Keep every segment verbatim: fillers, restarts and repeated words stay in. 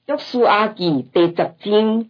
约书亚记第十章。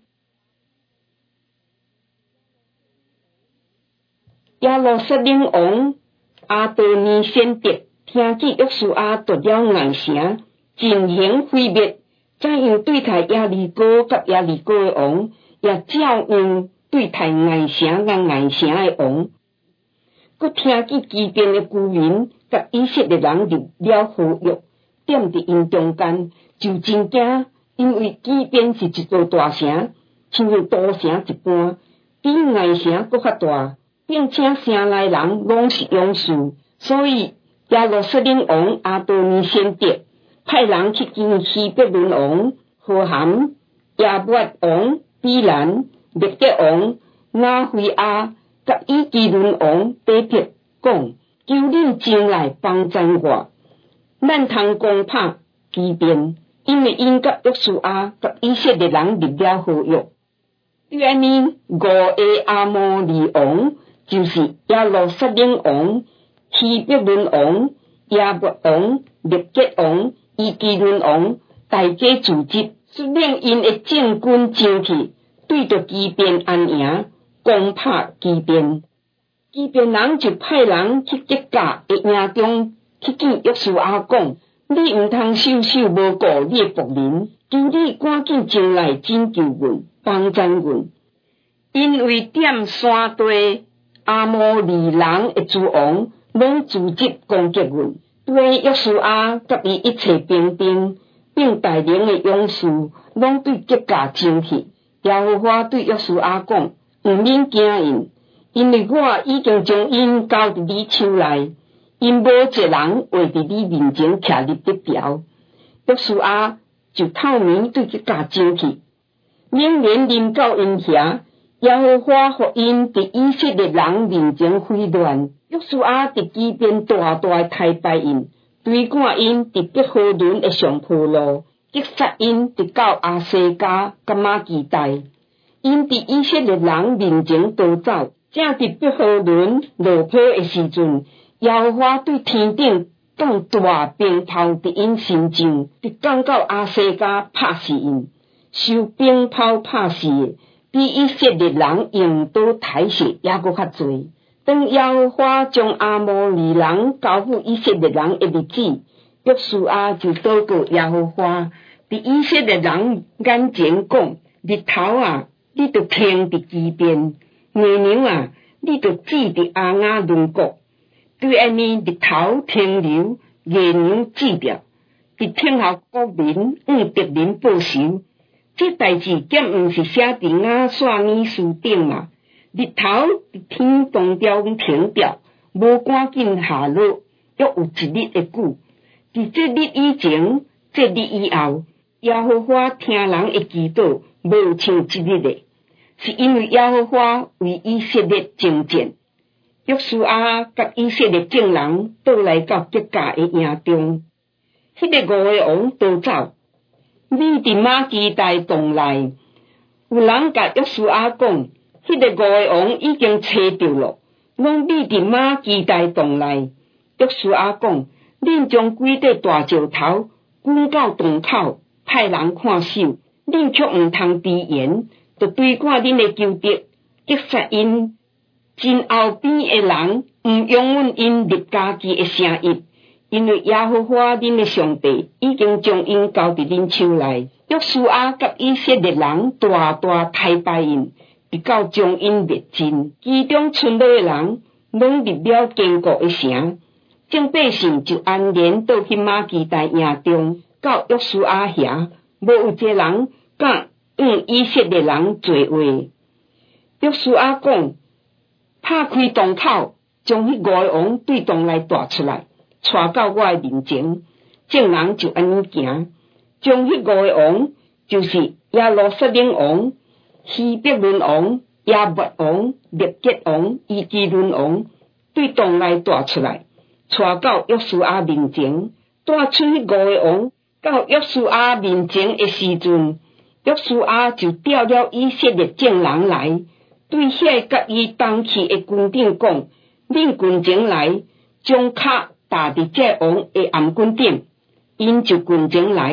耶路撒冷王阿多尼先得听见约书亚夺了外城，进行毁灭，怎样对待耶利哥甲耶利哥的王，也照样对待外城甲外城的王。佮听见基遍的居民甲以色列人入了合约，踮伫因中间，就真惊，因为基遍是一座大城，像像都城一般，比外城佮较大，并且城内人拢是勇士，所以耶路撒冷王阿多尼先得派人去见希伯伦王何含、亚末王比兰、列结王亚非亚甲以基伦王比别讲，求恁前来帮赞我，咱通攻打基遍，因为因甲约书亚甲以色列人立了合约。对安尼，五个阿摩利王就是耶路撒冷王、希伯伦王、亚末王、列结王、以基伦王大家组织，率领因的政军前去，对着基遍安营，攻打基遍。基遍人就派人去吉甲的营中去见约书亚讲：你毋通袖手无顾你的仆人，求你赶紧前来拯救阮，帮赞阮。因为踮山地阿摩利人的诸王拢组织攻击阮，对约书亚甲伊一切兵丁并带领的勇士拢对吉甲争去。耶和华对约书亚讲：毋免惊因，因为我已经将因交伫你手内，因无一人会伫你面前徛入得条。约书亚就透明对吉甲争去，猛然临到因遐，耶和华互因伫以色列人面前毁乱。约书亚伫基遍大大大败因，追赶因伫伯和伦的上坡路，击杀因伫到阿西加甲马基带。因伫以色列人面前逃走，正伫伯和伦落坡的时阵，耶和华对天顶降大冰雹伫因身上，直降到阿西加拍死因。受冰雹拍死的，比以色列人用刀抬血也搁较侪。当耶和华将阿摩利人交付以色列人的日子，约书亚就祷告耶和华，伫以色列人眼前讲：日头啊，你着停伫基遍；月亮啊，你着指伫阿雅伦国。对安尼，日头停留，月亮指着，伫天后国民向敌人报仇。这代志检毋是写伫雅煞尼书顶嘛？日头伫天当中停掉，无赶紧下落，约有一日的久。伫这日以前，这日以后，耶和华听人的祈祷，无像这日的，是因为耶和华为以色列征战。约书亚甲以色列众人倒来到吉甲的营中，迄、那个五个王逃走。米伫马基大洞内，有人甲约书亚讲，迄、那个五个王已经找到了，拢米伫马基大洞内。约书亚讲：恁将几块大石头滚到洞口，派人看守，恁却毋通迟延，就追赶恁的仇敌，击杀因。真后边的人毋容忍因入家己的城邑，因为耶和华恁的上帝已经将因交伫恁手内。约书亚甲以色列人大大大败因，直到将因灭尽。其中剩落的人拢入了坚固的城，众百姓就安然倒去马基大营中，到约书亚遐，无有一个人敢向以色列人做话。约书亚讲：拍开洞口，将迄五个王对洞内带出来，带到我的面前。众人就安尼行，将迄五个王，就是耶路撒冷王、希伯伦王、亚末王、列结王、以基伦王，对洞内带出来，带到约书亚面前。带出迄五个王到约书亚面前的时阵，约书亚就调了以色列众人来。对遐甲伊同去的军长讲：恁军前来，将脚踏伫这王的颔棍顶。因就军前来，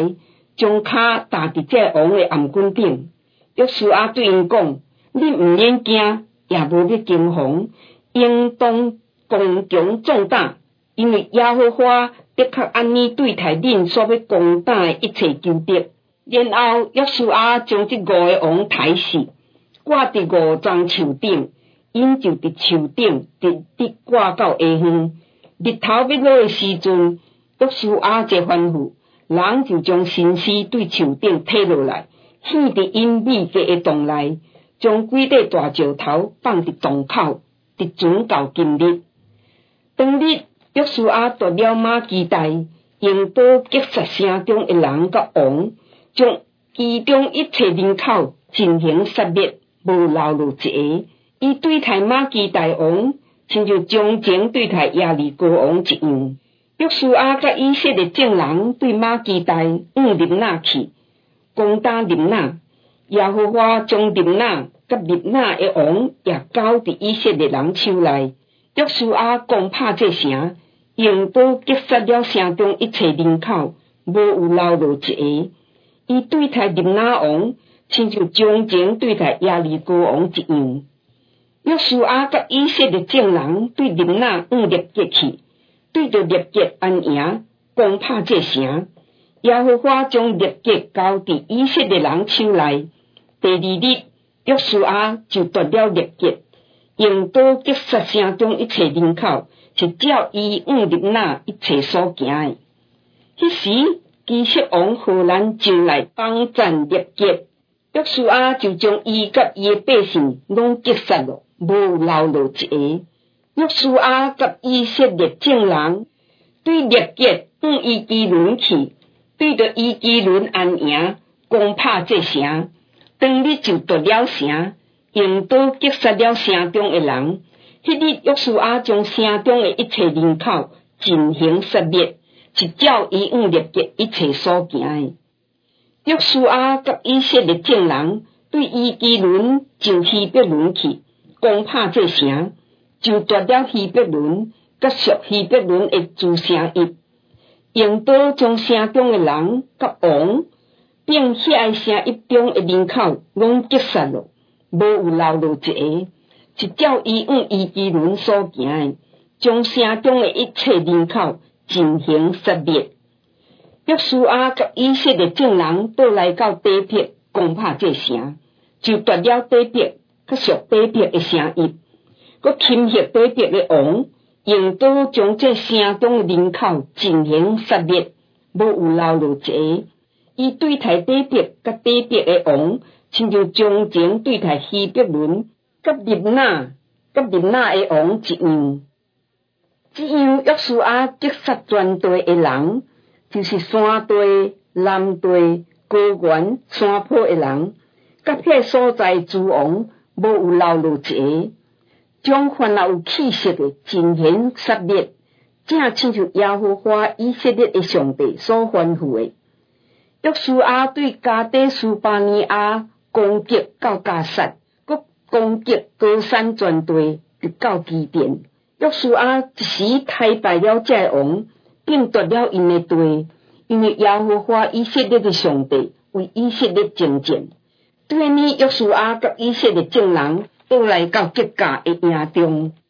将骹踏伫这王的颔棍顶。约书亚对因讲：你毋免惊，也无要惊慌，应当刚强壮胆，因为耶和华的确安尼对待恁所要攻打的一切仇敌。然后约书亚将这五个王抬死，挂伫五丛树顶，因就伫树顶直直挂到下远。日头要落的时阵，约书亚一吩咐，人就将身尸对树顶摕落来，献伫因米家的洞内，将几块大石头放伫洞口，直准到今日。当日约书亚夺了马基大，用刀击杀城中的人甲王，将其中一切人口进行杀灭，无留落一个。伊对待马基大王，亲像从前对待耶利哥王一样。约书亚甲以色列众人对马基大往lib那去，攻打lib那。耶和华将lib那甲lib那的王也交伫以色列人手内。约书亚攻破这城，用刀击杀了城中一切人口，无有留落一个。伊对待lib那王，亲像从前对待耶利哥王一样。约书亚甲以色列众人对lib那往列结去，对着列结安营，攻破这城。耶和华将列结交伫以色列人手内。第二日，约书亚就夺了列结，用刀击杀城中一切人口，是照伊往lib那一切所行的。迄时，基色王荷兰进来帮战列结，约书亚就将伊甲伊的百姓拢击杀了，无留落一个。约书亚甲以色列众人对列结往伊基伦去，对着伊基伦安营，攻破这城。当日就夺了城，用刀击杀了城中的人。迄日约书亚将城中的一切人口进行杀灭，是照伊往列结一切所行的。约书亚甲以色列众人对伊基伦就希伯伦去，攻破这城，就夺了希伯伦，甲属希伯伦的诸城邑，用刀将城中的人甲王，并遐个城邑中的人口拢击杀了，无有留落一个，是照伊往伊基伦所行的，将城中的一切人口进行杀灭。约书亚甲以色列众人倒来到底别，攻破这城，就夺了底别，甲属底别的城邑，佮侵袭底别的王，用刀将这城中的人口进行杀灭，无有留落一个。伊对待底别甲底别的王，亲像从前对待希伯伦甲lib那甲lib那的王一样。这样约书亚击杀全地的人，就是山地、南地、高原、山坡的人，甲迄所在诸王，无有留落一个，将凡有气息的进行杀灭，正亲像耶和华以色列的上帝所吩咐的。约书亚对加底斯巴尼亚攻击到加萨，佮攻击高山全地，直到基甸。约书亚一时击败了这王，并夺了因的地，因为耶和华以色列的上帝为以色列征战。对呢，约书亚甲以色列众人倒来到吉甲的营中。